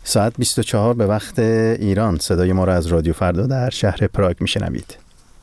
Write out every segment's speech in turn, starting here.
ساعت 24 به وقت ایران. صدای ما را از رادیو فردا در شهر پراگ میشنوید.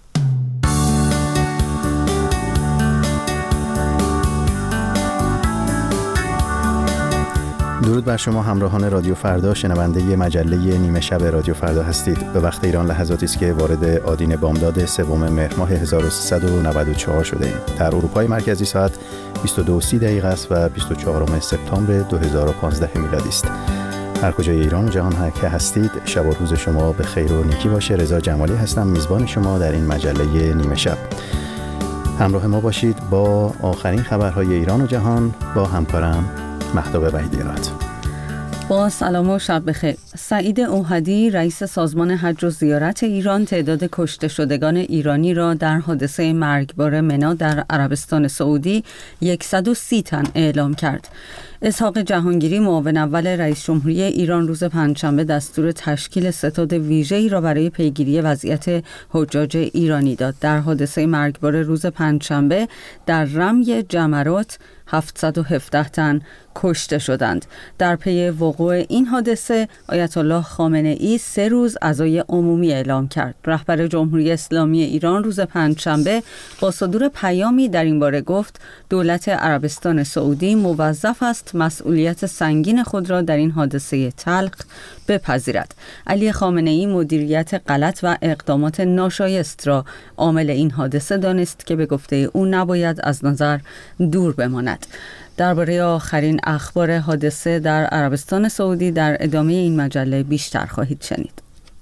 درود بر شما همراهان رادیو فردا، شنونده مجله نیمه شب رادیو فردا هستید. به وقت ایران لحظاتی است که وارد آدین بامداد 3 مهر ماه 1394 شده ایم. در اروپای مرکزی ساعت 22:30 است و 24 سپتامبر 2015 میلادی است. هر کجای ایران و جهان که هستید، شب و روز شما به خیر و نیکی باشه. رضا جمالی هستم، میزبان شما در این مجله نیمه شب. همراه ما باشید با آخرین خبرهای ایران و جهان با همکارم مهتاب وحیدی‌راد. با سلام و شب بخیر. سعید اوحدی رئیس سازمان حج و زیارت ایران تعداد کشته شدگان ایرانی را در حادثه مرگبار منا در عربستان سعودی 130 تن اعلام کرد. اسحاق جهانگیری معاون اول رئیس جمهوری ایران روز پنجشنبه دستور تشکیل ستاد ویژه‌ای را برای پیگیری وضعیت حجاج ایرانی داد. در حادثه مرگبار روز پنجشنبه در رمی جمرات 717 تن کشته شدند. در پی وقوع این حادثه آیت الله خامنه‌ای 3 روز عزای عمومی اعلام کرد. رهبر جمهوری اسلامی ایران روز پنجشنبه با صدور پیامی در این باره گفت دولت عربستان سعودی موظف است مسئولیت سنگین خود را در این حادثه تلخ بپذیرد. علی خامنه‌ای مدیریت غلط و اقدامات ناشایست را عامل این حادثه دانست که به گفته او نباید از نظر دور بماند. درباره آخرین اخبار حادثه در عربستان سعودی در ادامه این مجله بیشتر خواهید شنید.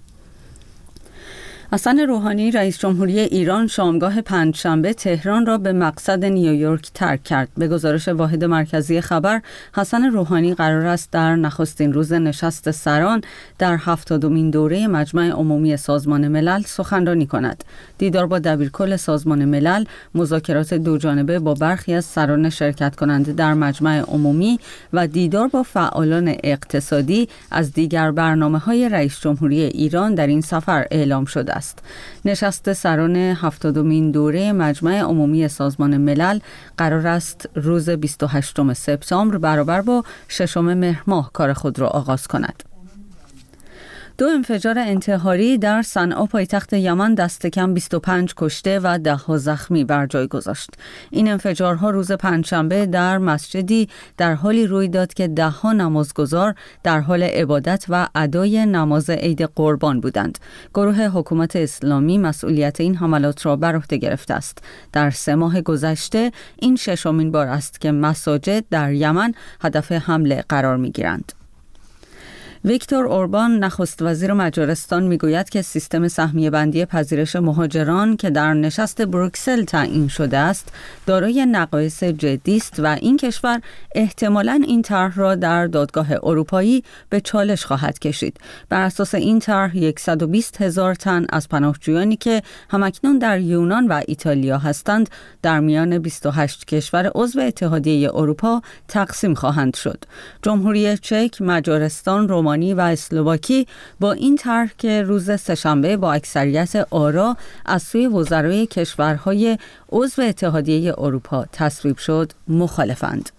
حسن روحانی رئیس جمهوری ایران شامگاه پنجشنبه تهران را به مقصد نیویورک ترک کرد. به گزارش واحد مرکزی خبر، حسن روحانی قرار است در نخستین روز نشست سران در 70مین دوره مجمع عمومی سازمان ملل سخنرانی کند. دیدار با دبیرکل سازمان ملل، مذاکرات دوجانبه با برخی از سران شرکت کننده در مجمع عمومی و دیدار با فعالان اقتصادی از دیگر برنامه‌های رئیس جمهوری ایران در این سفر اعلام شده است. نشست سران 70مین دوره مجمع عمومی سازمان ملل قرار است روز 28 سپتامبر برابر با 6 مهر ماه کار خود را آغاز کند. 2 انفجار انتحاری در صنعا پایتخت یمن دست کم 25 کشته و 10 زخمی بر جای گذاشت. این انفجارها روز پنجشنبه در مسجدی در حالی روی داد که 10 نمازگزار در حال عبادت و ادای نماز عید قربان بودند. گروه حکومت اسلامی مسئولیت این حملات را بر عهده گرفته است. در 3 ماه گذشته این 6مین بار است که مساجد در یمن هدف حمله قرار می‌گیرند. ویکتور اوربان نخست وزیر مجارستان میگوید که سیستم سهمیه بندی پذیرش مهاجران که در نشست بروکسل تعیین شده است دارای نقایص جدی است و این کشور احتمالاً این طرح را در دادگاه اروپایی به چالش خواهد کشید. بر اساس این طرح 120,000 تن از پناهجویانی که همکنون در یونان و ایتالیا هستند در میان 28 کشور عضو اتحادیه اروپا تقسیم خواهند شد. جمهوری چک، مجارستان، رومانی و اسلواکی با این طرح که روز سه‌شنبه با اکثریت آرا از سوی وزرای کشورهای عضو اتحادیه اروپا تصویب شد مخالفند.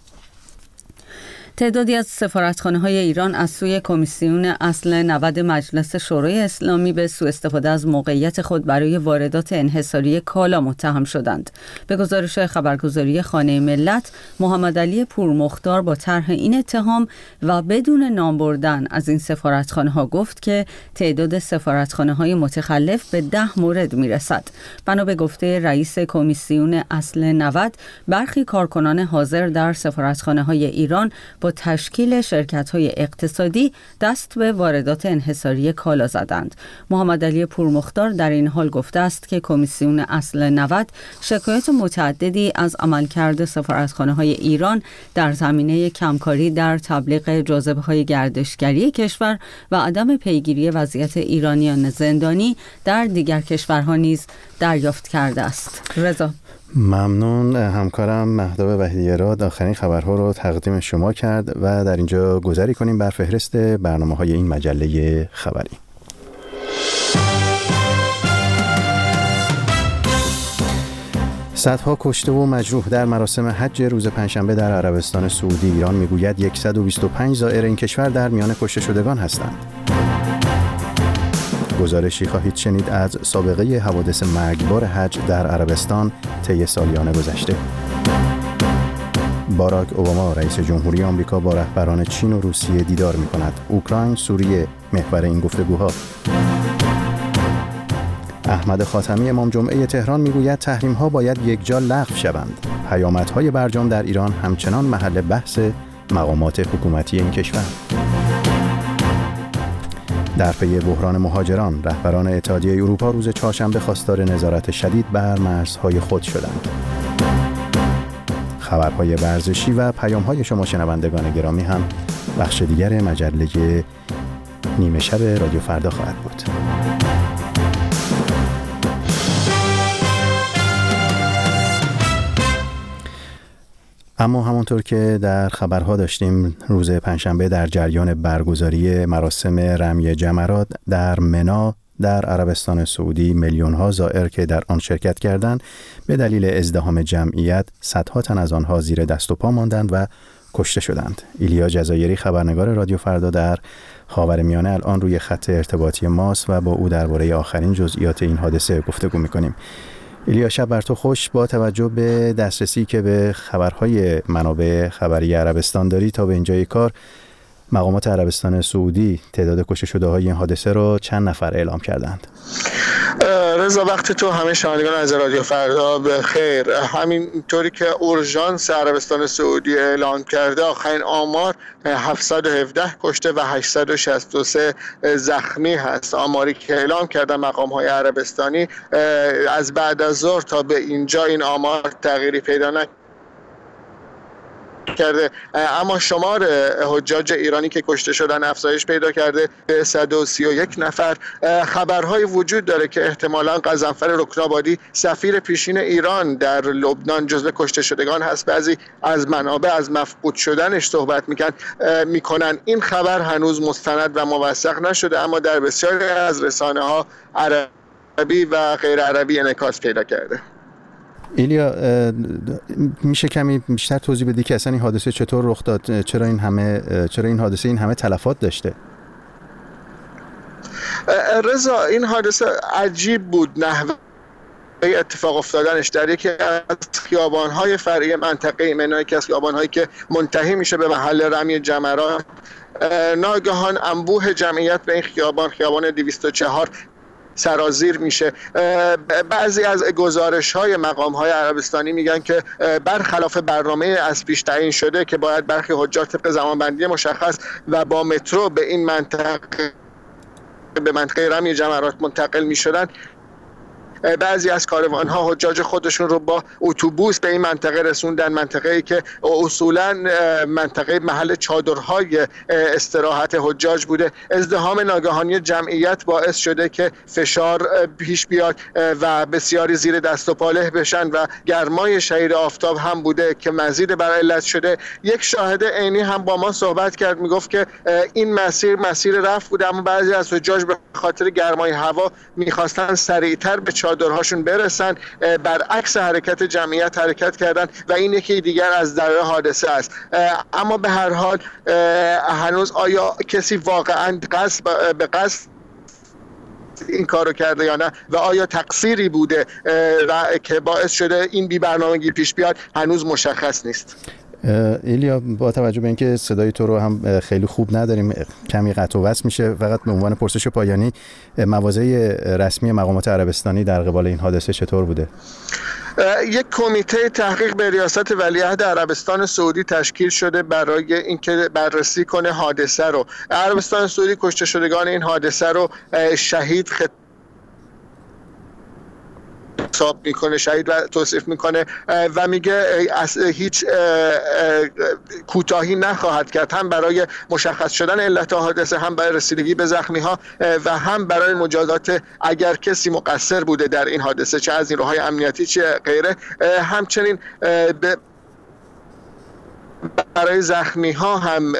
تعدادی از سفارتخانه‌های ایران از سوی کمیسیون اصل 90 مجلس شورای اسلامی به سوء استفاده از موقعیت خود برای واردات انحصاری کالا متهم شدند. به گزارش خبرگزاری خانه ملت، محمد علی پورمختار با طرح این اتهام و بدون نام بردن از این سفارتخانه‌ها گفت که تعداد سفارتخانه‌های متخلف به 10 مورد میرسد. بنا به گفته رئیس کمیسیون اصل 90، برخی کارکنان حاضر در سفارتخانه‌های ایران با تشکیل شرکت‌های اقتصادی دست به واردات انحصاری کالا زدند. محمد علی پورمختار در این حال گفته است که کمیسیون اصل 90 شکایات متعددی از عملکرد سفارتخانه‌های ایران در زمینه کمکاری در تبلیغ جاذبه‌های گردشگری کشور و عدم پیگیری وضعیت ایرانیان زندانی در دیگر کشورها نیز دریافت کرده است. رضا ممنون. همکارم مهتاب وحیدی‌راد آخرین خبرها رو تقدیم شما کرد و در اینجا گذری کنیم بر فهرست برنامه‌های این مجله خبری. صدها کشته و مجروح در مراسم حج روز پنجشنبه در عربستان سعودی. ایران میگوید 125 زائر این کشور در میان کشته شدگان هستند. گزارشی خواهید شنید از سابقه حوادث مرگبار حج در عربستان طی سالیان گذشته. باراک اوباما رئیس جمهوری آمریکا با رهبران چین و روسیه دیدار می‌کند. اوکراین، سوریه محور این گفتگوها. احمد خاتمی امام جمعه تهران میگوید تحریم‌ها باید یکجا لغو شوند. پیامدهای برجام در ایران همچنان محل بحث مقامات حکومتی این کشور. در پی بحران مهاجران، رهبران اتحادیه اروپا روز چهارشنبه خواستار نظارت شدید بر مرزهای خود شدند. خبرهای ورزشی و پیام‌های شما شنوندگان گرامی هم بخش دیگر مجله نیمه شب رادیو فردا خواهد بود. اما همانطور که در خبرها داشتیم، روز پنجشنبه در جریان برگزاری مراسم رمی جمرات در منا در عربستان سعودی میلیون‌ها زائر که در آن شرکت کردند به دلیل ازدحام جمعیت صدها تن از آنها زیر دست و پا ماندند و کشته شدند. ایلیا جزایری خبرنگار رادیو فردا در خاورمیانه الان روی خط ارتباطی ماست و با او درباره آخرین جزئیات این حادثه گفتگو می‌کنیم. ایلیا، شب بر تو خوش. با توجه به دسترسی که به خبرهای منابع خبری عربستان داری، تا به اینجای کار مقامات عربستان سعودی تعداد کشته شده‌های این حادثه رو چند نفر اعلام کردند؟ رضا، وقت تو همه شنوندگان از رادیو فردا به خیر. همینطوری که اورژانس عربستان سعودی اعلام کرده، آخرین آمار 717 کشته و 863 زخمی هست. آماری که اعلام کردن مقام‌های عربستانی از بعد از ظهر تا به اینجا این آمار تغییری پیدا نکرده، اما شمار حجاج ایرانی که کشته شدن افزایش پیدا کرده به 131 نفر. خبرهای وجود داره که احتمالاً قزنفر رکنابادی سفیر پیشین ایران در لبنان جزو کشته شدگان هست. بعضی از منابع از مفقود شدنش صحبت میکنن. این خبر هنوز مستند و موثق نشده، اما در بسیاری از رسانه‌ها عربی و غیر عربی انعکاس پیدا کرده. ایلیا، میشه کمی بیشتر توضیح بدی که اصلا این حادثه چطور رخ داد؟ چرا این حادثه این همه تلفات داشته؟ رضا، این حادثه عجیب بود. نحوه اتفاق افتادنش در یکی از خیابان‌های فرعی منطقه منا، یکی از خیابان‌هایی که منتهی میشه به محل رمی جمرات، ناگهان انبوه جمعیت به این خیابان 204 سرازیر میشه. بعضی از گزارش‌های مقام‌های عربستانی میگن که برخلاف برنامه از پیش تعیین شده که باید برخی حجاج طبق زمانبندی مشخص و با مترو به این منطقه رمی جمرات منتقل میشدن، بعضی از کاروان‌ها حجاج خودشون رو با اتوبوس به این منطقه رسوندن، منطقه‌ای که اصولاً منطقه محل چادرهای استراحت حجاج بوده. ازدحام ناگهانی جمعیت باعث شده که فشار پیش بیاد و بسیاری زیر دست و پا له بشن و گرمای شعیر آفتاب هم بوده که مزید بر علت شده. یک شاهد عینی هم با ما صحبت کرد، میگفت که این مسیر رفت بوده، اما بعضی از حجاج به خاطر گرمای هوا می‌خواستن سریعتر به چادرهاشون برسن، برعکس حرکت جمعیت حرکت کردن و این یکی دیگر از دلایل حادثه است. اما به هر حال هنوز آیا کسی واقعا به قصد این کارو کرده یا نه و آیا تقصیری بوده که باعث شده این بی برنامگی پیش بیاد هنوز مشخص نیست. ایلیا، با توجه به اینکه صدای تو رو هم خیلی خوب نداریم، کمی قطع و وصل میشه، فقط به عنوان پرسش پایانی مواضع رسمی مقامات عربستانی در قبال این حادثه چطور بوده؟ یک کمیته تحقیق به ریاست ولیعهد عربستان سعودی تشکیل شده برای اینکه بررسی کنه حادثه رو. عربستان سعودی کشته شدگان این حادثه رو شهید حساب میکنه، شهید و توصیف میکنه و میگه هیچ کوتاهی نخواهد کرد، هم برای مشخص شدن علت حادثه، هم برای رسیدگی به زخمی ها و هم برای مجازات اگر کسی مقصر بوده در این حادثه، چه از نیروهای امنیتی چه غیره. همچنین برای زخمی ها هم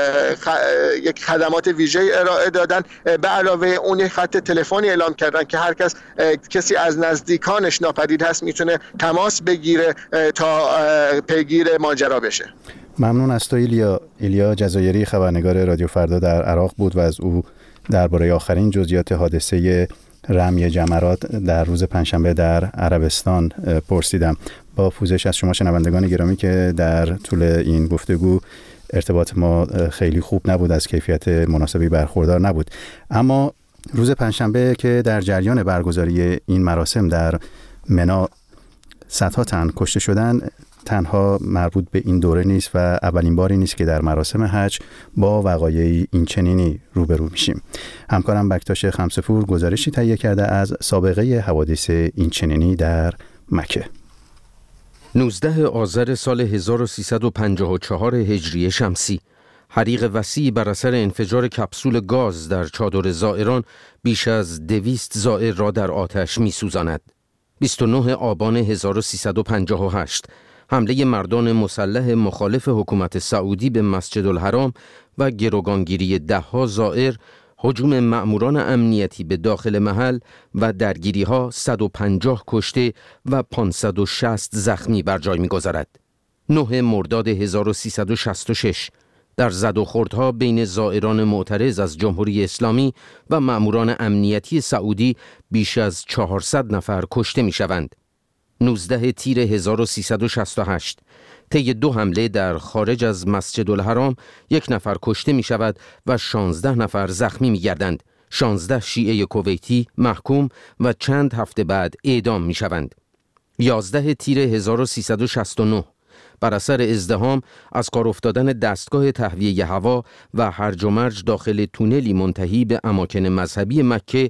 یک خدمات ویژه ارائه دادن. به علاوه اون یک خط تلفنی اعلام کردن که هر کسی از نزدیکانش ناپدید هست میتونه تماس بگیره تا پیگیر ماجرا بشه. ممنون از تو ایلیا جزایری، خبرنگار رادیو فردا در عراق بود و از او درباره آخرین جزئیات حادثه رمی جمرات در روز پنجشنبه در عربستان پرسیدم. با پوزش از شما شنوندگان گرامی که در طول این گفتگو ارتباط ما خیلی خوب نبود، از کیفیت مناسبی برخوردار نبود. اما روز پنجشنبه که در جریان برگزاری این مراسم در منی صدها تن کشته شدن تنها مربوط به این دوره نیست و اولین باری نیست که در مراسم حج با وقایعی این چنینی روبرو میشیم. همکارم بکتاش خمسه‌پور گزارشی تهیه کرده از سابقه حوادث این چنینی در مکه. 19 آذر سال 1354 هجری شمسی، حریق وسیعی بر اثر انفجار کپسول گاز در چادر زائران بیش از 200 زائر را در آتش می‌سوزاند. 29 آبان 1358 حمله مردان مسلح مخالف حکومت سعودی به مسجد الحرام و گروگانگیری ده‌ها زائر، هجوم مأموران امنیتی به داخل محل و درگیری‌ها 150 کشته و 560 زخمی بر جای می‌گذارد. 9 مرداد 1366 در زد و خوردها بین زائران معترض از جمهوری اسلامی و مأموران امنیتی سعودی بیش از 400 نفر کشته می‌شوند. 19 تیر 1368 طی 2 حمله در خارج از مسجد الحرام 1 نفر کشته می شود و 16 نفر زخمی می گردند. 16 شیعه کویتی محکوم و چند هفته بعد اعدام می شوند. 11 تیر 1369 بر اثر ازدحام از کار افتادن دستگاه تهویه هوا و هرج و مرج داخل تونلی منتهی به اماکن مذهبی مکه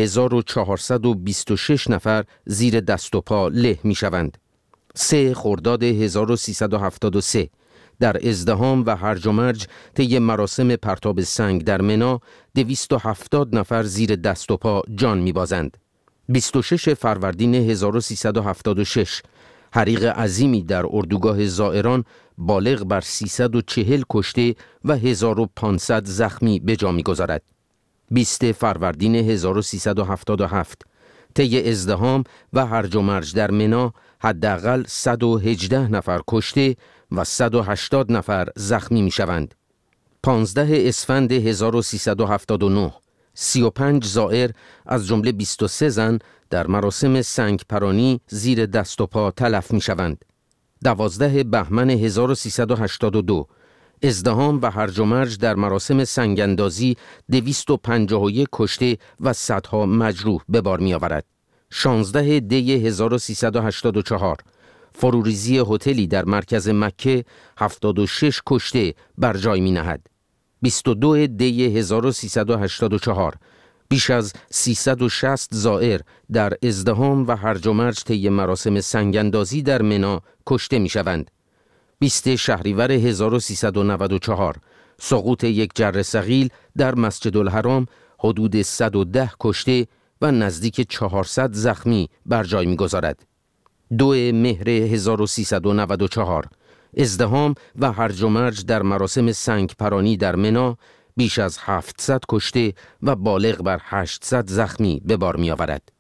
1426 نفر زیر دست و پا له می شوند. 3 خرداد 1373 در ازدحام و هرج و مرج طی مراسم پرتاب سنگ در منی 270 نفر زیر دست و پا جان می بازند. 26 فروردین 1376 حریق عظیمی در اردوگاه زائران بالغ بر 340 کشته و 1500 زخمی به جا می‌گذارد. 20 فروردین 1377 طی ازدحام و هرج و مرج در منی حداقل 118 نفر کشته و 180 نفر زخمی می‌شوند. 15 اسفند 1379 35 زائر از جمله 23 زن در مراسم سنگ پرانی زیر دست و پا تلف می شوند. 12 بهمن 1382 ازدحام و هرج و مرج در مراسم سنگ اندازی 251 کشته و صدها مجروح به بار می آورد. 16 دی 1384 فروریزی هتلی در مرکز مکه 76 کشته بر جای می نهد. 22 دی 1384 بیش از 360 زائر در ازدحام و هرج و مرج طی مراسم سنگ‌اندازی در منی کشته می‌شوند. 20 شهریور 1394 سقوط یک جره ثقیل در مسجد الحرام حدود 110 کشته و نزدیک 400 زخمی بر جای می‌گذارد. 2 مهر 1394 ازدحام و هرج و مرج در مراسم سنگ پرانی در منی بیش از 700 کشته و بالغ بر 800 زخمی به بار می آورد.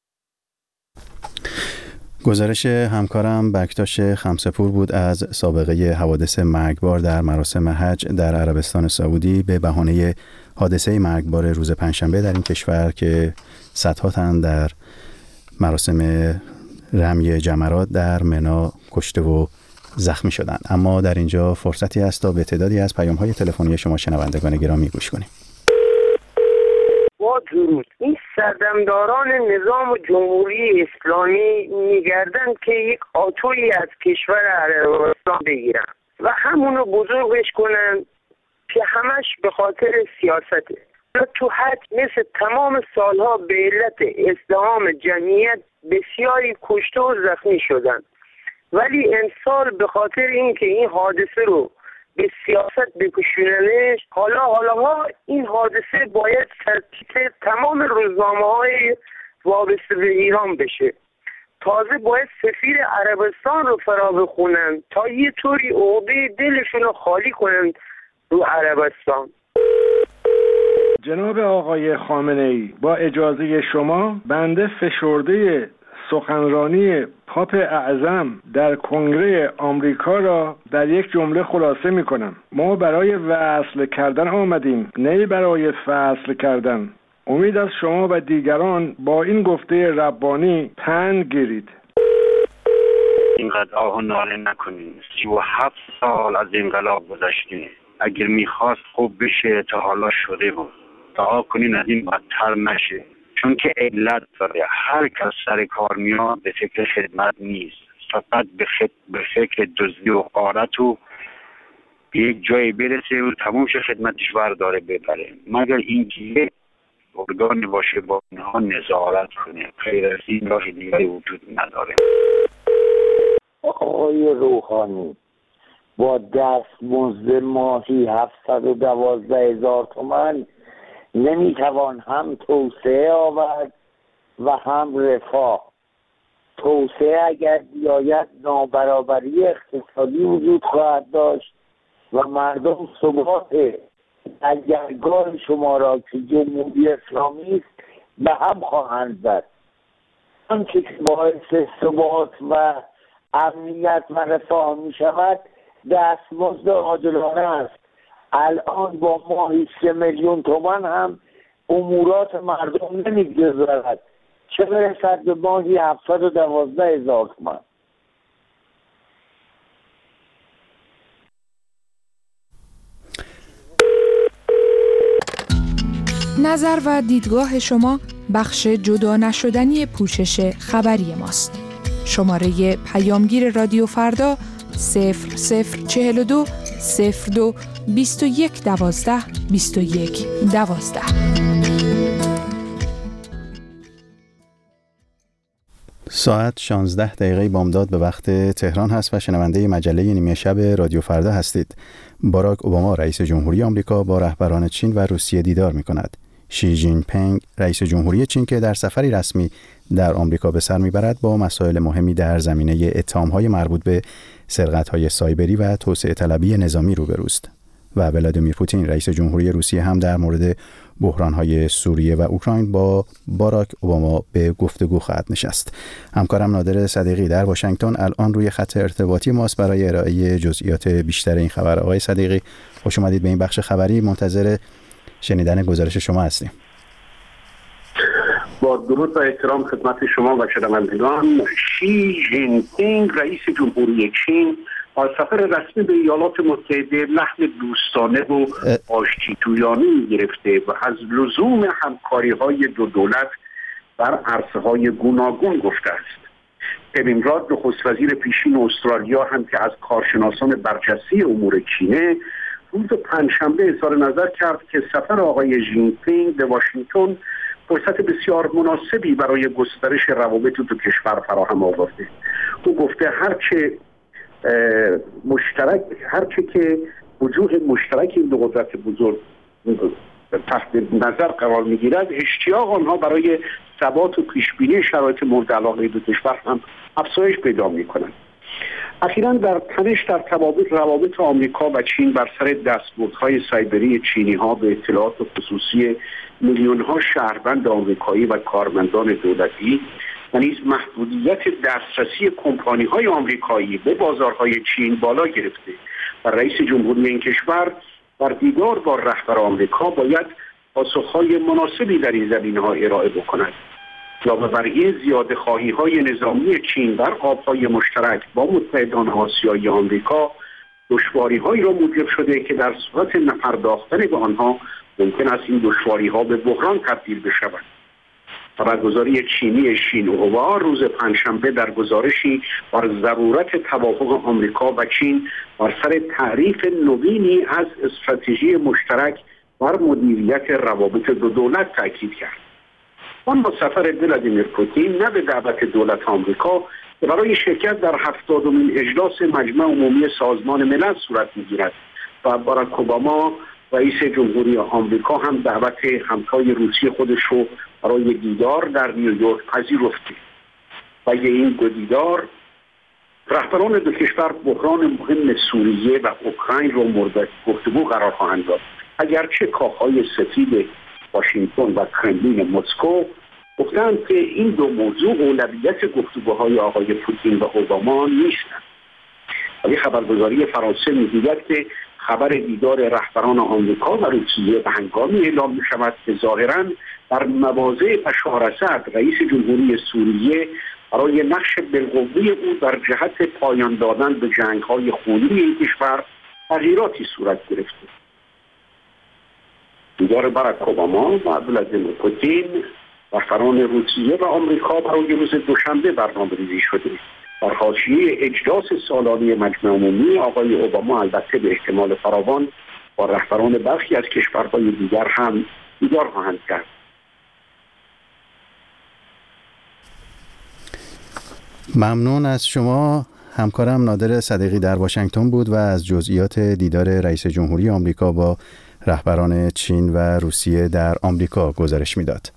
گزارش همکارم بکتاش خمسه‌پور بود از سابقه حوادث مرگبار در مراسم حج در عربستان سعودی به بهانه حادثه مرگبار روز پنجشنبه در این کشور که صدها تن در مراسم رمی جمرات در منی کشته و زخمی شدند. اما در اینجا فرصتی است تا به تعدادی از پیام‌های تلفنی شما شنوندگان گرامی گوش کنیم. با درود، این سردمداران نظام جمهوری اسلامی میگردن که یک آتویی از کشور عربستان بگیرن و همونو بزرگش کنن که همش به خاطر سیاسته. تو حد مثل تمام سالها به علت ازدحام جمعیت بسیاری کشته و زخمی شدن، ولی امسال به خاطر اینکه این حادثه رو به سیاست بکشوننش حالا این حادثه باید سرتیتر تمام روزنامه‌های وابسته به ایران بشه. تازه باید سفیر عربستان رو فرا بخونن تا یه طوری عقده دلشون رو خالی کنن رو عربستان. جناب آقای خامنه‌ای، با اجازه شما بنده فشرده سخنرانی پاپ اعظم در کنگره آمریکا را در یک جمله خلاصه می کنم. ما برای وصل کردن آمدیم، نه برای فصل کردن. امید از شما و دیگران با این گفته ربانی پند گیرید. اینقدر آه و ناله نکنین. 37 سال از انقلاب گذشته. اگر میخواست خوب بشه تا حالا شده بود. دعا کنین از این بدتر نشه. چون که علت داره. هر کس سر کار میاد به فکر خدمت نیست. فقط به فکر دزدی و غارت و به یک جایی برسه و تموم شه خدمتش برداره ببره. مگر اینکه ارگانی باشه با اینها نظارت کنه. غیر از این راه دیگری وجود نداره. آقای روحانی، با دستمزد ماهی 712,000 تومان نمیتوان هم توسعه آورد و هم رفاه. توسعه اگر بیاید نابرابری اقتصادی وجود خواهد داشت و مردم ثبات سرگرگاه شما را که جمهوری اسلامی است به هم خواهند زد. آنچه که باعث ثبات و امنیت و رفاه می شود دستمزد عادلانه است. الان با ماهی 3 میلیون تومان هم امورات مردم نمیگذرد، چه برسد به ماهی 712,000 تومان. نظر و دیدگاه شما بخش جدا نشدنی پوشش خبری ماست. شماره پیامگیر رادیو فردا 0042 02 21 12 21 12. ساعت 16 دقیقه بامداد به وقت تهران هست و شنونده مجله نیمه شب رادیو فردا هستید. باراک اوباما رئیس جمهوری آمریکا با رهبران چین و روسیه دیدار می کند. شی جین پینگ رئیس جمهوری چین که در سفری رسمی در آمریکا به سر میبرد با مسائل مهمی در زمینه اتهام‌های مربوط به سرقت‌های سایبری و توسعه طلبی نظامی روبروست. و ولادیمیر پوتین رئیس جمهوری روسیه هم در مورد بحران‌های سوریه و اوکراین با باراک اوباما به گفتگو خواهد نشست. همکارم نادر صدیقی در واشنگتن الان روی خط ارتباطی ماست برای ارائه جزئیات بیشتر این خبر. آقای صدیقی، خوش اومدید به این بخش خبری. منتظر شنیدن گزارش شما هستیم. با درود و احترام خدمت شما و شنوندگان، شی جین پینگ رئیس جمهوری چین با سفر رسمی به ایالات متحده لحن دوستانه و آشتی‌جویانه گرفته و از لزوم همکاری‌های دو دولت بر عرصه‌های گوناگون گفته است. کوین راد نخست وزیر پیشین استرالیا هم که از کارشناسان برجسته امور چینه روز پنجشنبه اظهار نظر کرد که سفر آقای جین پینگ به واشنگتن فرصت بسیار مناسبی برای گسترش روابط دو کشور فراهم آورده. او گفته هرچه که وجوه مشترک این دو قدرت بزرگ تحت نظر قرار میگیرد، اشتیاق آنها برای ثبات و پیشبینی شرایط مورد علاقه دو کشور هم افزایش پیدا می‌کند. اخیراً در تنش در روابط آمریکا و چین بر سر دستبردهای سایبری چینی‌ها به اطلاعات خصوصی میلیون‌ها شهروند آمریکایی و کارمندان دولتی و نیز محدودیت دسترسی کمپانی‌های آمریکایی به بازارهای چین بالا گرفته و رئیس جمهوری این کشور در دیدار با رهبر آمریکا باید پاسخ‌های مناسبی در این زمینه‌ها ارائه بکند. یاوه‌بری زیاده‌خواهی‌های نظامی چین در آب‌های مشترک با متحدان آسیایی آمریکا دشواری‌هایی را موجب شده که در صورت نپرداختن به آنها ممکن است این دشواری‌ها به بحران تبدیل بشود. خبرگزاری چینی شینهوا روز پنجشنبه در گزارشی بر ضرورت توافق آمریکا و چین بر سر تعریف نوینی از استراتژی مشترک بر مدیریت روابط دو دولت تاکید کرد. آن با سفر ولادیمیر پوتین نه به دعوت دولت آمریکا که برای شرکت در 70مین اجلاس مجمع عمومی سازمان ملل صورت می‌گیرد و باراک اوباما رئیس جمهوری آمریکا هم دعوت همتای روسی خودش رو برای دیدار در نیویورک پذیرفته. و این دو دیدار رهبران دو کشور بحران مهم سوریه و اوکراین را مورد گفتگو قرار خواهند داد. اگرچه کاخهای سفید واشنگتن و کرملین مسکو گفتند که این دو موضوع اولویت گفتگوهای آقای پوتین و اوباما نیستند. ولی خبرگزاری فرانسه می‌گوید که خبر دیدار رهبران آمریکا و روسیه به هنگامی اعلام می‌شود که ظاهراً در مواضع بشار اسد رئیس جمهوری سوریه برای نقش بالقوه او در جهت پایان دادن به جنگ‌های خونی این کشور تغییراتی صورت گرفته. دیدار باراک اوباما و ولادیمیر پوتین رهبران روسیه و آمریکا برای روز دوشنبه برنامه‌ریزی شده. در حاشیه اجلاس سالانه مجمع عمومی آقای اوباما البته به احتمال فراوان با رهبران برخی از کشورهای دیگر هم دیدار خواهند کرد. ممنون از شما. همکارم نادر صدیقی در واشنگتن بود و از جزئیات دیدار رئیس جمهوری آمریکا با رهبران چین و روسیه در آمریکا گزارش میداد.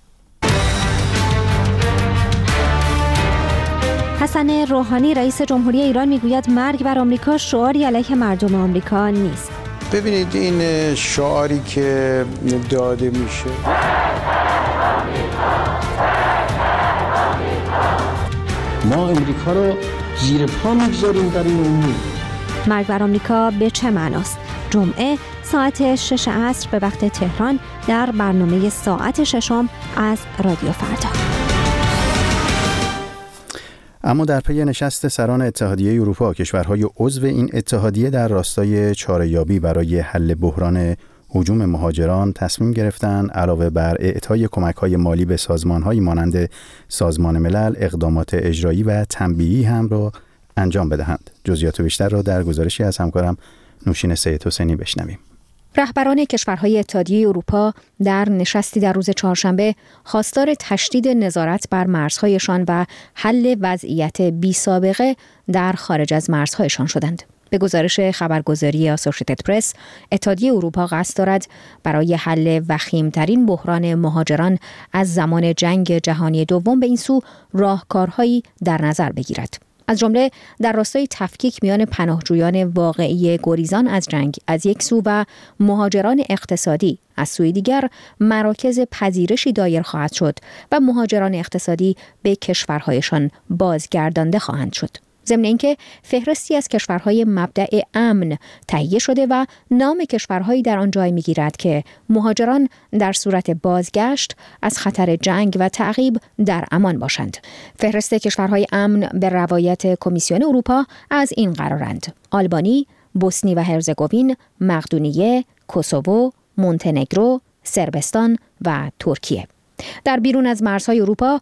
حسن روحانی رئیس جمهوری ایران میگوید مرگ بر آمریکا شعاری علیه مردم آمریکا نیست. ببینید این شعاری که داده میشه ما امریکا رو زیر پا میگذاریم در این امور. مرگ بر آمریکا به چه معناست؟ جمعه ساعت 6 عصر به وقت تهران در برنامه ساعت ششم از رادیو فردا. اما در پی نشست سران اتحادیه اروپا، کشورهای عضو این اتحادیه در راستای چاره‌یابی برای حل بحران هجوم مهاجران تصمیم گرفتند علاوه بر اعطای کمک‌های مالی به سازمان‌هایی مانند سازمان ملل، اقدامات اجرایی و تنبیهی هم را انجام بدهند. جزئیات بیشتر را در گزارشی از همکارم نوشین سید حسینی بشنویم. رهبران کشورهای اتحادیه اروپا در نشستی در روز چهارشنبه خواستار تشدید نظارت بر مرزهایشان و حل وضعیت بی‌سابقه در خارج از مرزهایشان شدند. به گزارش خبرگزاری آسوشیتد پرس، اتحادیه اروپا قصد دارد برای حل وخیم‌ترین بحران مهاجران از زمان جنگ جهانی دوم به این سو راهکارهایی در نظر بگیرد. از جمله در راستای تفکیک میان پناهجویان واقعی گریزان از جنگ از یک سو و مهاجران اقتصادی از سوی دیگر مراکز پذیرشی دایر خواهد شد و مهاجران اقتصادی به کشورهایشان بازگردانده خواهند شد. ضمن اینکه فهرستی از کشورهای مبدأ امن تهیه شده و نام کشورهایی در آن جای می‌گیرد که مهاجران در صورت بازگشت از خطر جنگ و تعقیب در امان باشند. فهرست کشورهای امن به روایت کمیسیون اروپا از این قرارند: آلبانی، بوسنی و هرزگوین، مقدونیه، کوسوو، مونتنگرو، صربستان و ترکیه. در بیرون از مرزهای اروپا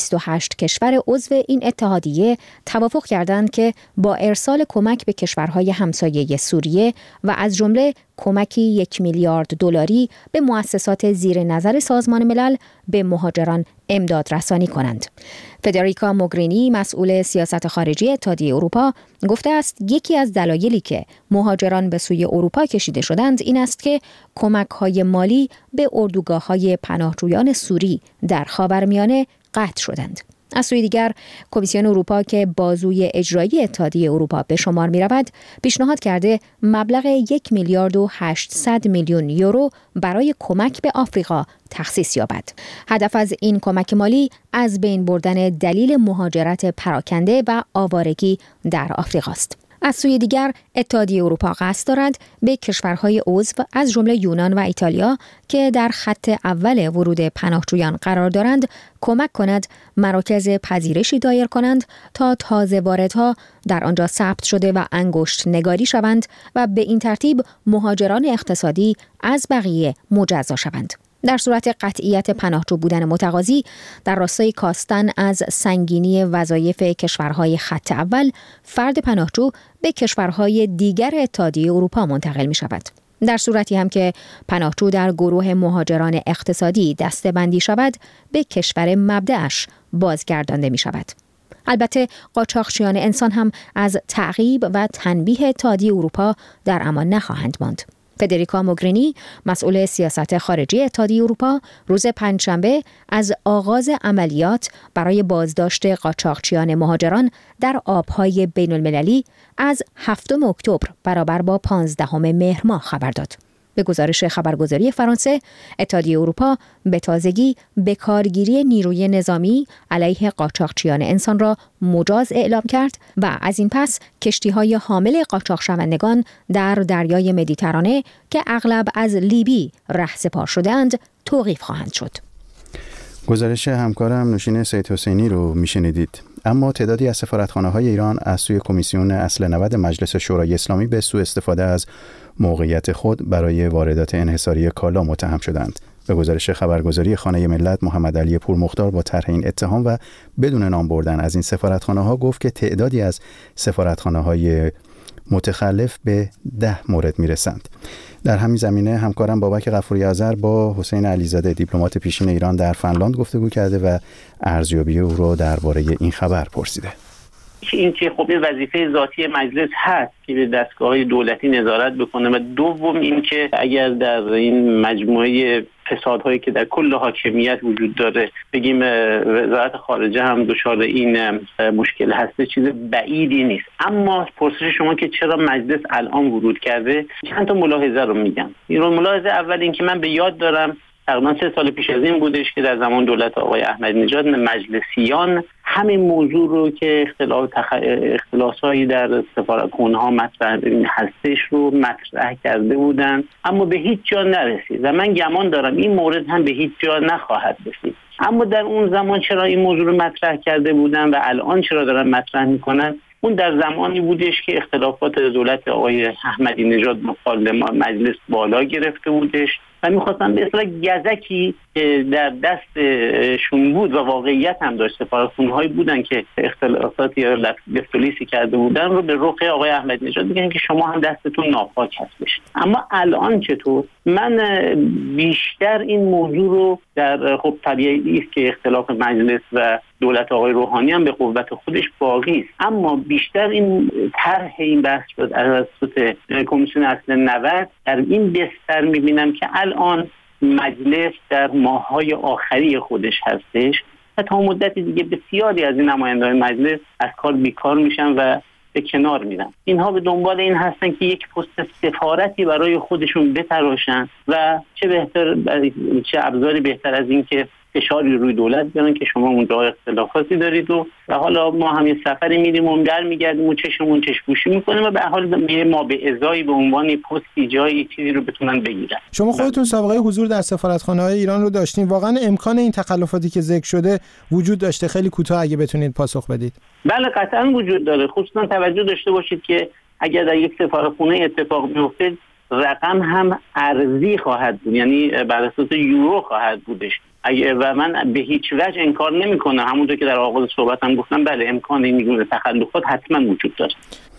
28 کشور عضو این اتحادیه توافق کردند که با ارسال کمک به کشورهای همسایه سوریه و از جمله کمکی 1 میلیارد دلاری به مؤسسات زیر نظر سازمان ملل به مهاجران امداد رسانی کنند. فدریکا موگرینی مسئول سیاست خارجی اتحادیه اروپا گفته است یکی از دلایلی که مهاجران به سوی اروپا کشیده شدند این است که کمک‌های مالی به اردوگاه‌های پناهجویان سوری در خاورمیانه قطع شدند. از سوی دیگر کمیسیون اروپا که بازوی اجرایی اتحادیه اروپا به شمار می رود پیشنهاد کرده مبلغ 1 میلیارد و 800 میلیون یورو برای کمک به آفریقا تخصیص یابد. هدف از این کمک مالی از بین بردن دلیل مهاجرت پراکنده و آوارگی در آفریقا است. از سوی دیگر اتحادیه اروپا قصد دارد به کشورهای عضو از جمله یونان و ایتالیا که در خط اول ورود پناهجویان قرار دارند کمک کند مراکز پذیرشی دایر کنند تا تازه واردها در آنجا ثبت شده و انگشت نگاری شوند و به این ترتیب مهاجران اقتصادی از بقیه مجزا شوند. در صورت قطعیت پناهجو بودن متقاضی در راستای کاستن از سنگینی وظایف کشورهای خط اول، فرد پناهجو به کشورهای دیگر اتحادیه اروپا منتقل می شود. در صورتی هم که پناهجو در گروه مهاجران اقتصادی دسته‌بندی شود، به کشور مبدأش بازگردانده می شود. البته قاچاقچیان انسان هم از تعقیب و تنبیه اتحادیه اروپا در امان نخواهند ماند. فدریکا موگرینی، مسئول سیاست خارجی اتحادیه اروپا، روز پنجشنبه از آغاز عملیات برای بازداشت قاچاقچیان مهاجران در آبهای بین المللی از 7 اکتبر برابر با 15 مهر ماه خبر داد. به گزارش خبرگزاری فرانسه، اتحادیه اروپا به تازگی به کارگیری نیروی نظامی علیه قاچاقچیان انسان را مجاز اعلام کرد و از این پس کشتی‌های حامل قاچاق شوندگان در دریای مدیترانه که اغلب از لیبی رهسپار شده‌اند توقیف خواهند شد. گزارش همکارم نوشین سید حسینی رو میشنیدید. اما تعدادی از سفارتخانه‌های ایران از سوی کمیسیون اصل 90 مجلس شورای اسلامی به سوء استفاده از موقعیت خود برای واردات انحصاری کالا متهم شدند. به گزارش خبرگزاری خانه ملت، محمد علی پورمختار با طرح این اتهام و بدون نام بردن از این سفارتخانه‌ها گفت که تعدادی از سفارتخانه‌های متخلف به 10 مورد میرسند. در همین زمینه همکارم بابک غفوری آذر با حسین علیزاده دیپلمات پیشین ایران در فنلاند گفتگو کرده و ارزیابی او را درباره این خبر پرسیده. این که خب وظیفه ذاتی مجلس هست که به دستگاه‌های دولتی نظارت بکنه و دوم این که اگر در این مجموعه فسادهایی که در کل حاکمیت وجود داره بگیم وزارت خارجه هم دچار این مشکل هست، چیز بعیدی نیست. اما پرسش شما که چرا مجلس الان ورود کرده، چند تا ملاحظه رو میگم. این ملاحظه اول این که من به یاد دارم تقریبا 3 سال پیش از این بودش که در زمان دولت آقای احمدی نژاد مجلسیان همین موضوع رو که اختلاسایی در سفارتخانه‌ها مطرح هستش رو مطرح کرده بودن، اما به هیچ جا نرسید و من گمان دارم این مورد هم به هیچ جا نخواهد رسید. اما در اون زمان چرا این موضوع رو مطرح کرده بودن و الان چرا دارن مطرح میکنن؟ اون در زمانی بودش که اختلافات دولت آقای احمدی نژاد با پارلمان مجلس بالا گرفته بودش و میخواستن به اصطلاح گزکی در دستشون بود و واقعیت هم داشت. سفارتخانه‌هایی بودن که اختلافاتی یا لفت کرده بودن رو به رخ آقای احمدی نژاد میگن که شما هم دستتون ناپاک هستش. اما الان چطور؟ من بیشتر این موضوع رو در خب طبیعی است که اختلاف مجلس و دولت آقای روحانی هم به قوت خودش باقی است، اما بیشتر این طرح این بحث شد از توسط کمیسیون اصل 90 در این بستر میبینم که الان مجلس در ماه‌های آخری خودش هستش و تا مدتی دیگه بسیاری از این نمایندگان مجلس از کار بیکار میشن و به کنار میرن. اینها به دنبال این هستن که یک پست سفارتی برای خودشون بتراشن و چه ابزاری بهتر از این که فشاری روی دولت بیارن که شما اونجا اختلافاتی دارید و حالا ما هم یه سفری میریم و برمیگردیم و چشمون چشم‌پوشی میکنیم و به حال ما به ازایی به عنوان پستی جایی چیزی رو بتونن بگیرن. شما خودتون سابقه حضور در سفارتخانه‌های ایران رو داشتین، واقعا امکان این تخلفاتی که ذکر شده وجود داشته؟ خیلی کوتاه اگه بتونید پاسخ بدید. بله قطعا وجود داره. خصوصا توجه داشته باشید که اگر در یک سفارتخانه اتفاق بیفته رقم هم ارزی خواهد بود، یعنی بر اساس یورو خواهد بودش. و من به هیچ وجه انکار نمی‌کنم، همونطور که در آغاز صحبتم گفتم بله امکان این گونه تخلفات حتما وجود داره.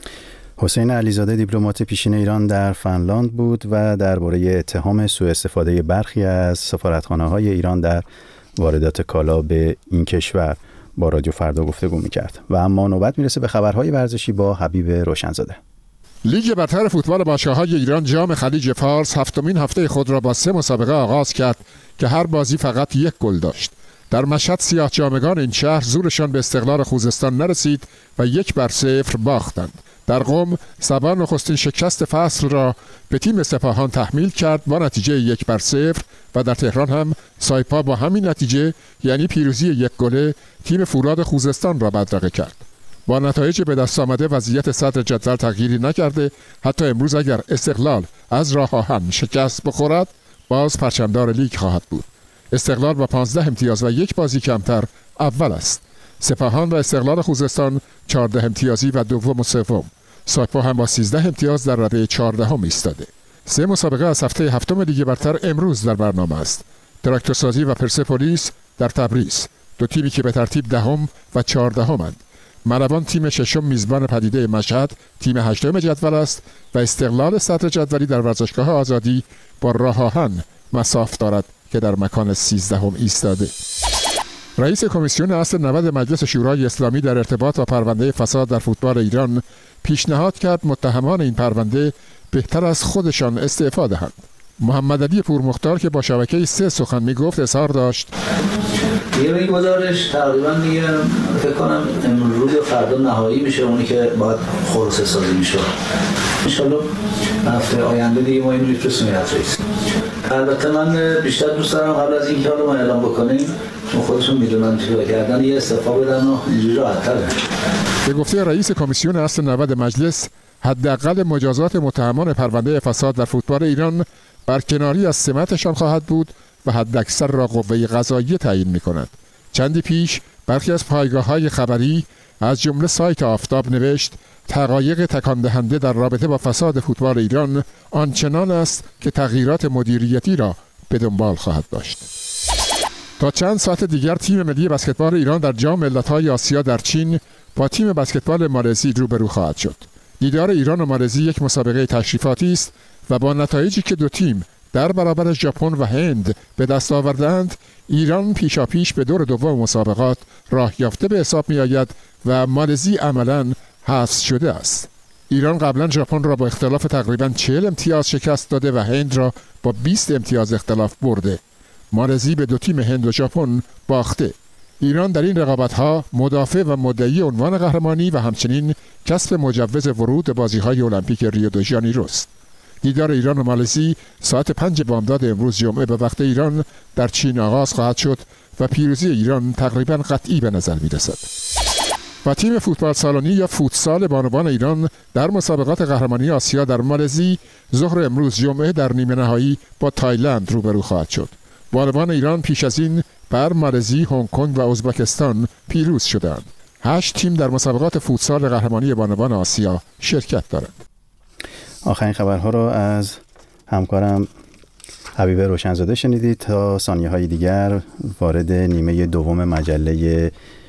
حسین علیزاده دیپلمات پیشین ایران در فنلاند بود و درباره اتهام سوء استفاده برخی از سفارتخانه‌های ایران در واردات کالا به این کشور با رادیو فردا گفتگو می‌کرد. و اما نوبت میرسه به خبرهای ورزشی با حبیب روشنزاده. لیگ برتر فوتبال باشگاه‌های ایران جام خلیج فارس هفتمین هفته خود را با 3 مسابقه آغاز کرد که هر بازی فقط 1 گل داشت. در مشهد سیاه‌جامگان این شهر زورشان به استقلال خوزستان نرسید و 1-0 باختند. در قم سبا نخستین شکست فصل را به تیم سپاهان تحمیل کرد با نتیجه 1-0 و در تهران هم سایپا با همین نتیجه یعنی پیروزی 1 گله تیم فولاد خوزستان را بدرقه کرد. با نتایج به دست آمده وضعیت صدر جدول تغییری نکرده. حتی امروز اگر استقلال از راه آهن شکست بخورد باز پرچمدار لیگ خواهد بود. استقلال با 15 امتیاز و 1 بازی کمتر اول است. سپاهان و استقلال خوزستان 14 امتیازی و دوم و سوم. سایپا هم با 13 امتیاز در رده 14 ایستاده. 3 مسابقه از هفته هفتم لیگ برتر امروز در برنامه است. تراکتورسازی و پرسپولیس در تبریز، 2 تیمی که به ترتیب 10 و 14 اند. ملوان تیم 6 میزبان پدیده مشهد تیم 8 جدول است و استقلال صدر جدولی در ورزشگاه آزادی با راه آهن مساف دارد که در مکان 13 ایستاده. رئیس کمیسیون اصل 90 مجلس شورای اسلامی در ارتباط با پرونده فساد در فوتبال ایران پیشنهاد کرد متهمان این پرونده بهتر از خودشان استعفا دهند. محمد علی پورمختار که با شبکه 3 سخن میگفت اظهار داشت این گزارش تقریبا دیگه فکر کنم امروز یا فردا نهایی میشه، اونی که باید خلاصه سازی میشه. انشالله هفته آینده دیگه ما اینو میفرستیم رئیس. البته من بیشتر دوست دارم قبل از اینکه حالا ما اعلام بکنیم، چون خودشون میدونن چیکار کردن، یه استعفا بدن و اینجوری راحت‌تره. به گفته رئیس کمیسیون اصل 90 مجلس، حداقل مجازات متهمان پرونده فساد در فوتبال ایران برکناری از سمتشان خواهد بود و حداکثر را قوه قضاییه تعیین می‌کند. چندی پیش برخی از پایگاه‌های خبری از جمله سایت آفتاب نوشت حقایق تکان دهنده در رابطه با فساد فوتبال ایران آنچنان است که تغییرات مدیریتی را به دنبال خواهد داشت. تا چند ساعت دیگر تیم ملی بسکتبال ایران در جام ملت‌های آسیا در چین با تیم بسکتبال مالزی روبرو خواهد شد. دیدار ایران و مالزی یک مسابقه تشریفاتی است و با نتایجی که دو تیم در برابر ژاپن و هند به دست آوردند، ایران پیشاپیش به دور دوم مسابقات راه یافته به حساب می آید و مالزی عملاً حذف شده است. ایران قبلا ژاپن را با اختلاف تقریباً 40 امتیاز شکست داده و هند را با 20 امتیاز اختلاف برده. مالزی به دو تیم هند و ژاپن باخته. ایران در این رقابت‌ها مدافع و مدعی عنوان قهرمانی و همچنین کسب مجوز ورود به بازی‌های المپیک ریو دو ژانیرو است. دیدار ایران و مالزی ساعت 5 بامداد امروز جمعه به وقت ایران در چین آغاز خواهد شد و پیروزی ایران تقریباً قطعی به نظر می‌رسد. و تیم فوتبال سالنی یا فوتسال بانوان ایران در مسابقات قهرمانی آسیا در مالزی ظهر امروز جمعه در نیمه نهایی با تایلند روبرو خواهد شد. بانوان ایران پیش از این بر مالزی، هنگ کنگ و ازبکستان پیروز شدند. 8 تیم در مسابقات فوتسال قهرمانی بانوان آسیا شرکت دارند. آخرین خبرها را از همکارم حبیبه روشنزاده شنیدید. تا ثانیه‌های دیگر وارد نیمه دوم مجله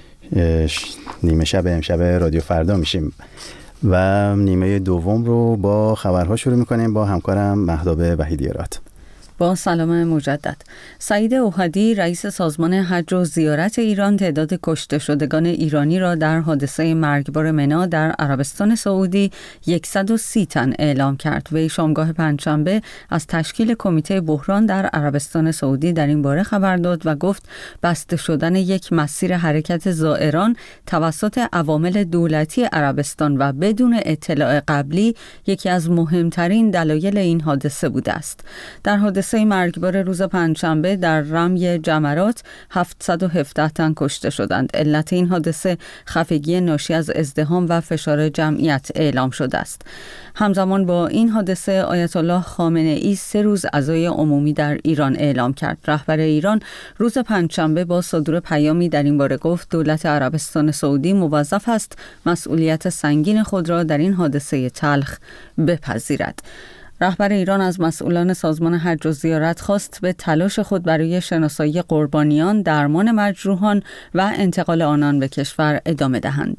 نیمه شب امشب رادیو فردا میشیم و نیمه دوم رو با خبرها شروع میکنیم با همکارم مهداب وحیدی‌رات. با سلام مجدد. سعید اوحدی رئیس سازمان حج و زیارت ایران تعداد کشته شدگان ایرانی را در حادثه مرگبار منا در عربستان سعودی 130 تن اعلام کرد. وی شامگاه پنجشنبه از تشکیل کمیته بحران در عربستان سعودی در این باره خبر داد و گفت بسته شدن یک مسیر حرکت زائران توسط عوامل دولتی عربستان و بدون اطلاع قبلی یکی از مهمترین دلایل این حادثه بوده است. در حادثه مرگبار روز پنجشنبه در رمی جمرات 717 تن کشته شدند. علت این حادثه خفگی ناشی از ازدحام و فشار جمعیت اعلام شده است. همزمان با این حادثه آیت الله خامنه ای 3 روز عزای عمومی در ایران اعلام کرد. رهبر ایران روز پنجشنبه با صدور پیامی در این باره گفت دولت عربستان سعودی موظف است مسئولیت سنگین خود را در این حادثه تلخ بپذیرد. رهبر ایران از مسئولان سازمان حج و زیارت خواست به تلاش خود برای شناسایی قربانیان، درمان مجروحان و انتقال آنان به کشور ادامه دهند.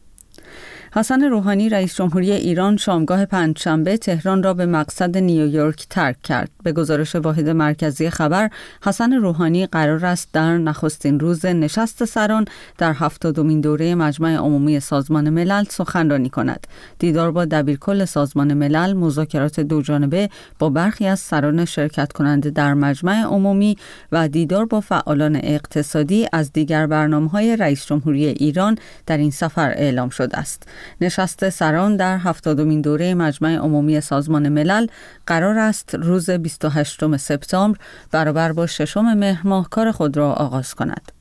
حسن روحانی رئیس جمهوری ایران شامگاه پنجشنبه تهران را به مقصد نیویورک ترک کرد. به گزارش واحد مرکزی خبر، حسن روحانی قرار است در نخستین روز نشست سران در 70مین دوره مجمع عمومی سازمان ملل سخنرانی کند. دیدار با دبیرکل سازمان ملل، مذاکرات دوجانبه با برخی از سران شرکت کننده در مجمع عمومی و دیدار با فعالان اقتصادی از دیگر برنامه‌های رئیس جمهوری ایران در این سفر اعلام شده است. نشست سران در 70مین دوره مجمع عمومی سازمان ملل قرار است روز 28 سپتامبر برابر با 6 مهر ماه کار خود را آغاز کند.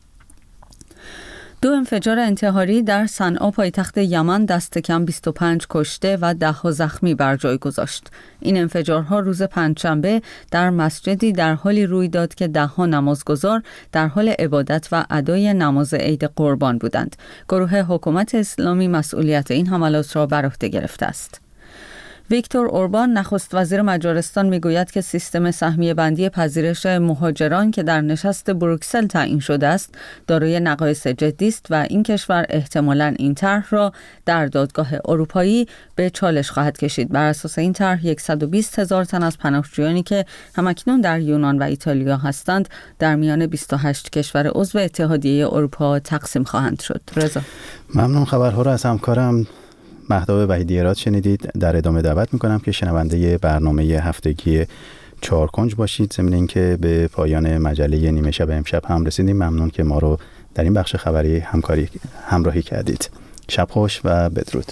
2 انفجار انتحاری در صنعا پایتخت یمن دست کم 25 کشته و 10 زخمی بر جای گذاشت. این انفجارها روز پنجشنبه در مسجدی در حالی روی داد که 10 نمازگزار در حال عبادت و ادای نماز عید قربان بودند. گروه حکومت اسلامی مسئولیت این حملات را بر عهده گرفته است. ویکتور اوربان نخست وزیر مجارستان میگوید که سیستم سهمیه بندی پذیرش مهاجران که در نشست بروکسل تعیین شده است دارای نقایص جدی است و این کشور احتمالاً این طرح را در دادگاه اروپایی به چالش خواهد کشید. بر اساس این طرح 120,000 تن از پناهجویانی که همکنون در یونان و ایتالیا هستند در میان 28 کشور عضو اتحادیه اروپا تقسیم خواهند شد. رضا. ممنون. خبرها را از همکارم مهتاب وحیدی‌راد شنیدید. در ادامه دعوت میکنم که شنونده برنامه هفتگی چهارکنج باشید. ضمن اینکه به پایان مجله نیمه شب امشب هم رسیدیم. ممنون که ما رو در این بخش خبری همراهی کردید. شب خوش و بدرود.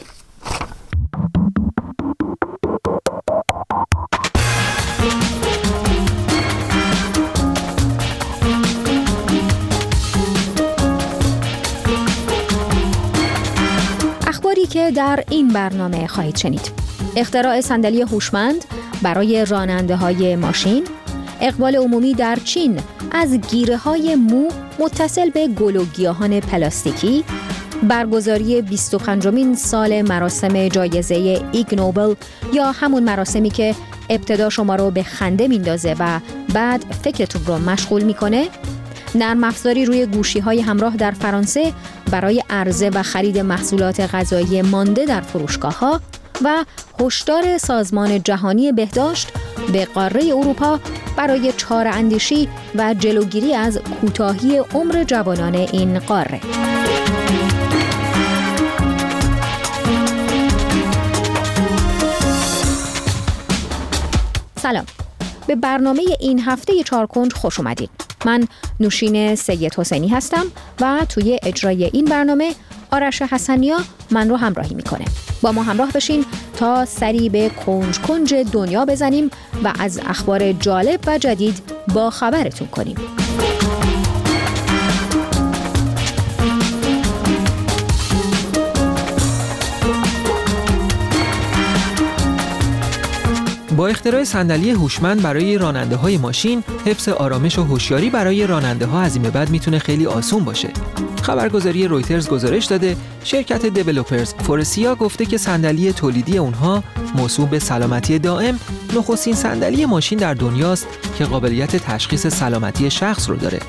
اخباری که در این برنامه خواهید شنید: اختراع صندلی هوشمند برای راننده‌های ماشین، اقبال عمومی در چین از گیره‌های مو متصل به گل و گیاهان پلاستیکی، برگزاری 25مین سال مراسم جایزه ایگ نوبل یا همون مراسمی که ابتدا شما رو به خنده میندازه و بعد فکرتون رو مشغول میکنه، نرم افزاری روی گوشی‌های همراه در فرانسه برای عرضه و خرید محصولات غذایی مانده در فروشگاه‌ها و هشدار سازمان جهانی بهداشت به قاره اروپا برای چاره‌اندیشی و جلوگیری از کوتاهی عمر جوانان این قاره. سلام. به برنامه این هفته چهارکنج خوش اومدید. من نوشین سید حسینی هستم و توی اجرای این برنامه آرش حسنیا من رو همراهی میکنه. با ما همراه بشین تا سری به کنج کنج دنیا بزنیم و از اخبار جالب و جدید با خبرتون کنیم. با اختراع صندلی هوشمند برای راننده‌های ماشین، حفظ آرامش و هوشیاری برای راننده‌ها از این به بعد میتونه خیلی آسون باشه. خبرگزاری رویترز گزارش داده شرکت دیولپرز فورسیا گفته که صندلی تولیدی اونها موسوم به سلامتی دائم نخستین صندلی ماشین در دنیاست که قابلیت تشخیص سلامتی شخص رو داره.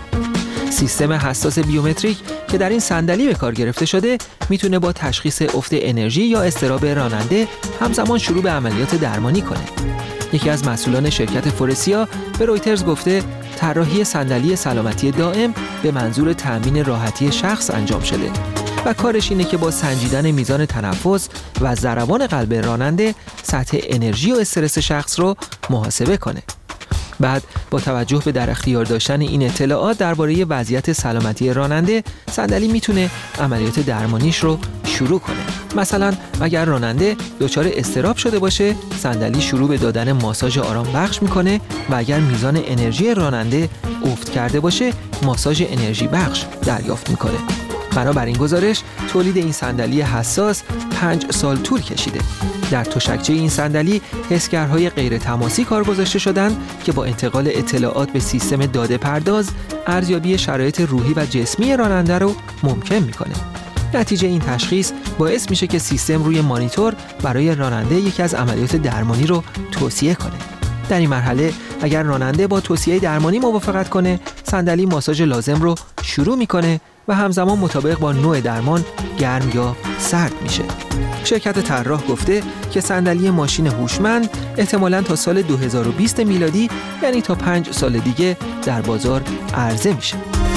سیستم حساس بیومتریک که در این صندلی به کار گرفته شده میتونه با تشخیص افت انرژی یا اضطراب راننده همزمان شروع به عملیات درمانی کنه. یکی از مسئولان شرکت فورسیا به رویترز گفته طراحی صندلی سلامتی دائم به منظور تأمین راحتی شخص انجام شده و کارش اینه که با سنجیدن میزان تنفس و ضربان قلب راننده سطح انرژی و استرس شخص رو محاسبه کنه. بعد با توجه به در اختیار داشتن این اطلاعات درباره وضعیت سلامتی راننده، صندلی میتونه عملیات درمانیش رو شروع کنه. مثلا اگر راننده دچار اضطراب شده باشه، صندلی شروع به دادن ماساژ آرام بخش میکنه و اگر میزان انرژی راننده افت کرده باشه، ماساژ انرژی بخش دریافت میکنه. بنابراین گزارش تولید این صندلی حساس 5 سال طول کشیده. در تشکچه این صندلی حسگرهای غیر تماسی کار گذاشته شدند که با انتقال اطلاعات به سیستم داده پرداز ارزیابی شرایط روحی و جسمی راننده رو ممکن میکنه. نتیجه این تشخیص باعث میشه که سیستم روی مانیتور برای راننده یکی از عملیات درمانی رو توصیه کنه. در این مرحله اگر راننده با توصیه درمانی موافقت کنه، صندلی ماساژ لازم رو شروع میکنه و همزمان مطابق با نوع درمان گرم یا سرد میشه. شرکت طراح گفته که صندلی ماشین هوشمند احتمالاً تا سال 2020 میلادی، یعنی تا 5 سال دیگه، در بازار عرضه میشه.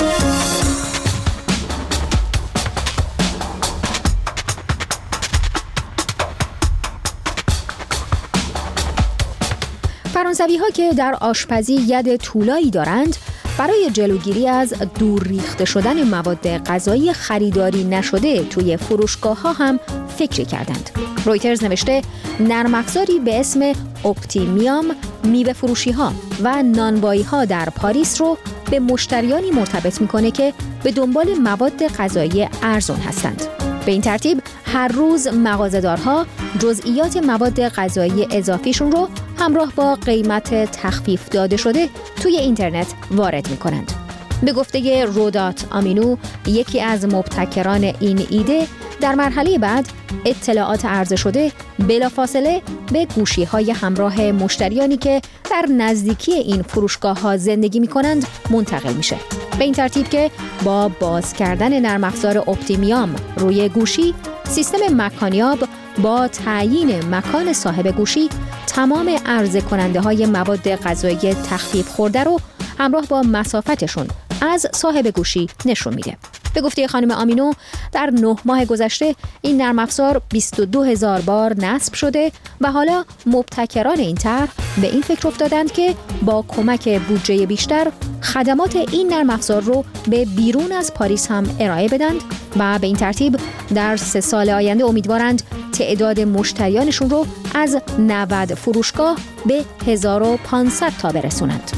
فرانسوی‌ها که در آشپزی ید طولایی دارند، برای جلوگیری از دور ریخته شدن مواد غذایی خریداری نشده توی فروشگاه‌ها هم فکر کردند. رویترز نوشته نرم افزاری به اسم اپتیمیام میوه فروشی‌ها و نانوایی‌ها در پاریس رو به مشتریانی مرتبط می‌کنه که به دنبال مواد غذایی ارزان هستند. به این ترتیب هر روز مغازه‌دارها جزئیات مواد غذایی اضافیشون رو همراه با قیمت تخفیف داده شده توی اینترنت وارد می‌کنند. به گفته رودات آمینو، یکی از مبتکران این ایده، در مرحله بعد اطلاعات عرضه شده بلافاصله به گوشی‌های همراه مشتریانی که در نزدیکی این فروشگاه‌ها زندگی می‌کنند منتقل میشه. به این ترتیب که با باز کردن نرم افزار اپتیمیام روی گوشی، سیستم مکانیاب با تعیین مکان صاحب گوشی تمام عرضه کننده های مواد غذایی تخفیف خورده رو همراه با مسافتشون از صاحب گوشی نشون میده. به گفته خانم آمینو در 9 ماه گذشته این نرم افزار 22,000 بار نصب شده و حالا مبتکران این طرح به این فکر افتادند که با کمک بودجه بیشتر خدمات این نرم افزار رو به بیرون از پاریس هم ارائه بدند و به این ترتیب در 3 سال آینده امیدوارند تعداد مشتریانشون رو از 90 فروشگاه به 1500 تا برسونند.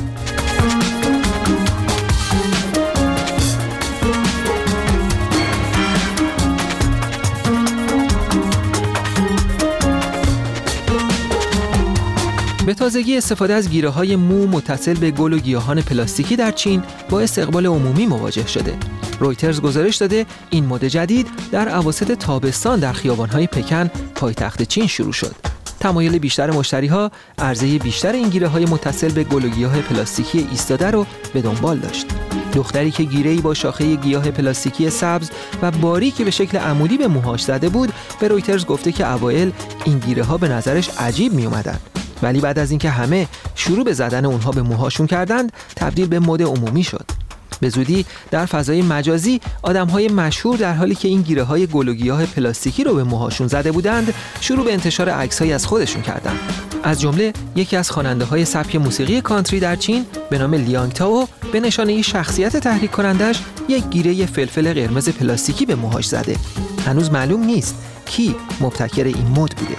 به تازگی استفاده از گیره‌های مو متصل به گل و گیاهان پلاستیکی در چین باعث اقبال عمومی مواجه شده. رویترز گزارش داده این مد جدید در اواسط تابستان در خیابان‌های پکن پایتخت چین شروع شد. تمایل بیشتر مشتری‌ها عرضه بیشتر این گیره‌های متصل به گل و گیاه پلاستیکی ایستاده رو به دنبال داشت. دختری که گیره‌ای با شاخه گیاه پلاستیکی سبز و باریکی به شکل عمودی به موهاش زده بود، به رویترز گفته که اوایل این گیره‌ها به نظرش عجیب می‌اومدن. ولی بعد از اینکه همه شروع به زدن اونها به موهاشون کردند، تبدیل به مد عمومی شد. به زودی در فضای مجازی آدم‌های مشهور در حالی که این گیره‌های گل و گیاه پلاستیکی رو به موهاشون زده بودند، شروع به انتشار عکس‌هایی از خودشون کردند. از جمله یکی از خواننده‌های سبک موسیقی کانتری در چین به نام لیانگ تائو به نشانه شخصیت تحریک کنندش یک گیره فلفل قرمز پلاستیکی به موهاش زده. هنوز معلوم نیست کی مبتکر این مد بوده.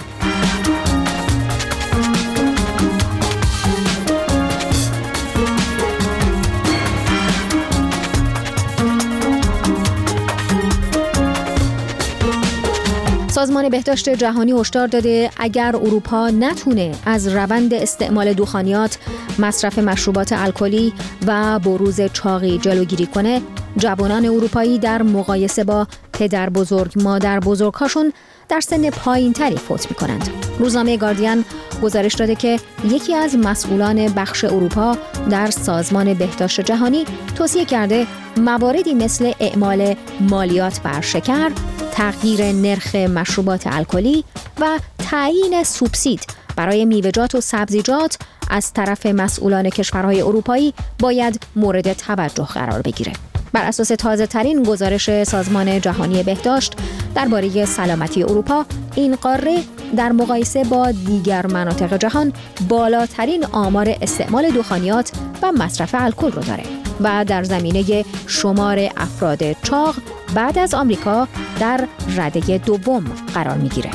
سازمان بهداشت جهانی هشدار داده اگر اروپا نتونه از روند استعمال دخانیات، مصرف مشروبات الکلی و بروز چاقی جلوگیری کنه، جوانان اروپایی در مقایسه با پدر بزرگ، مادر بزرگ‌هاشون در سن پایین‌تری فوت می‌کنند. روزنامه گاردین گزارش داده که یکی از مسئولان بخش اروپا در سازمان بهداشت جهانی توصیه کرده مواردی مثل اعمال مالیات بر شکر، تغییر نرخ مشروبات الکلی و تعیین سوبسید برای میوه‌جات و سبزیجات از طرف مسئولان کشورهای اروپایی باید مورد توجه قرار بگیره. بر اساس تازه‌ترین گزارش سازمان جهانی بهداشت درباره سلامتی اروپا، این قاره در مقایسه با دیگر مناطق جهان بالاترین آمار استعمال دخانیات و مصرف الکل رو داره و در زمینه شمار افراد چاق بعد از آمریکا در رده دوم قرار میگیره.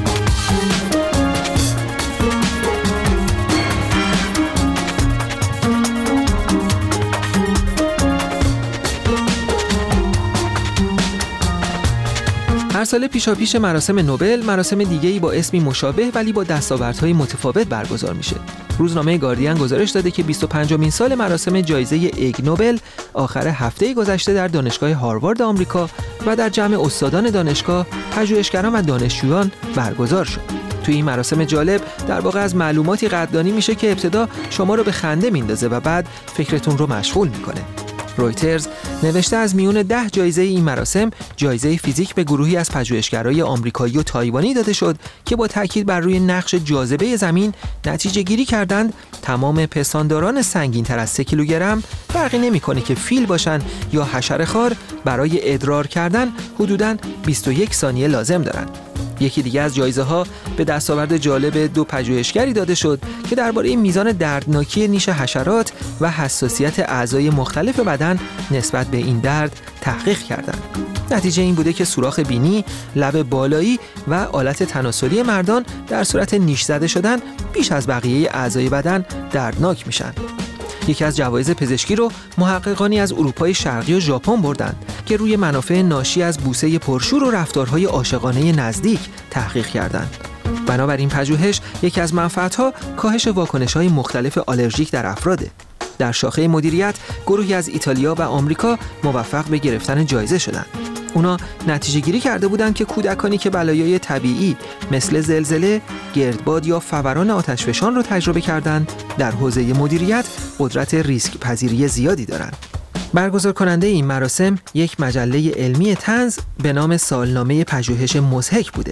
هر سال پیشاپیش مراسم نوبل، مراسم دیگه‌ای با اسمی مشابه ولی با دستاوردهای متفاوت برگزار میشه. روزنامه گاردین گزارش داده که 25مین سال مراسم جایزه ایگ نوبل آخر هفته گذشته در دانشگاه هاروارد آمریکا و در جمع استادان دانشگاه، پژوهشگران و دانشجویان برگزار شد. توی این مراسم جالب در واقع از معلوماتی قدردانی میشه که ابتدا شما رو به خنده میندازه و بعد فکرتون رو مشغول میکنه. رویترز نوشته از میون 10 جایزه این مراسم، جایزه فیزیک به گروهی از پژوهشگرای آمریکایی و تایوانی داده شد که با تاکید بر روی نقش جاذبه زمین نتیجه گیری کردند تمام پستانداران سنگین تر از 3 کیلوگرم، فرقی نمی‌کنه که فیل باشن یا حشره‌خوار، برای ادرار کردن حدوداً 21 ثانیه لازم دارند. یکی دیگه از جایزه‌ها به دستاورد جالب 2 پژوهشگری داده شد که درباره میزان دردناکی نیش حشرات و حساسیت اعضای مختلف بدن نسبت به این درد تحقیق کردند. نتیجه این بوده که سوراخ بینی، لب بالایی و آلت تناسلی مردان در صورت نیش زده شدن بیش از بقیه اعضای بدن دردناک میشن. یکی از جوایز پزشکی رو محققانی از اروپای شرقی و ژاپن بردند که روی منافع ناشی از بوسه پرشور و رفتارهای عاشقانه نزدیک تحقیق کردند. بنابراین پژوهش یکی از منفعت‌ها کاهش واکنش‌های مختلف آلرژیک در افراده. در شاخه مدیریت گروهی از ایتالیا و آمریکا موفق به گرفتن جایزه شدند. اونا نتیجه گیری کرده بودند که کودکانی که بلایای طبیعی مثل زلزله، گردباد یا فوران آتشفشان رو تجربه کردند، در حوزه مدیریت قدرت ریسک پذیری زیادی دارند. برگزار کننده این مراسم یک مجله علمی طنز به نام سالنامه پژوهش مضحک بوده.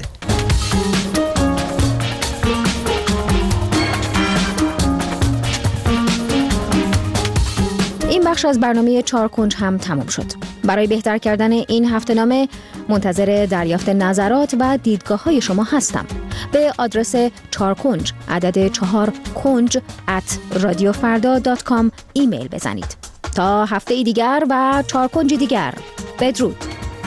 این بخش از برنامه 4 کنج هم تمام شد. برای بهتر کردن این هفته‌نامه منتظر دریافت نظرات و دیدگاه‌های شما هستم. به آدرس 4 کنج عدد 4 کنج @radiofarda.com ایمیل بزنید. تا هفته دیگر و 4 کنج دیگر. بدرود.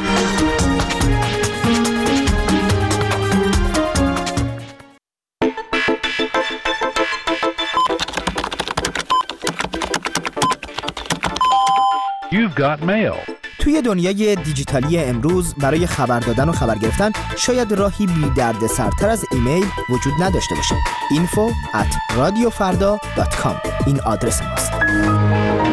You've got mail. توی دنیای دیجیتالی امروز برای خبر دادن و خبر گرفتن شاید راهی بی دردسرتر از ایمیل وجود نداشته باشه. info@radiofarda.com این آدرس ماست.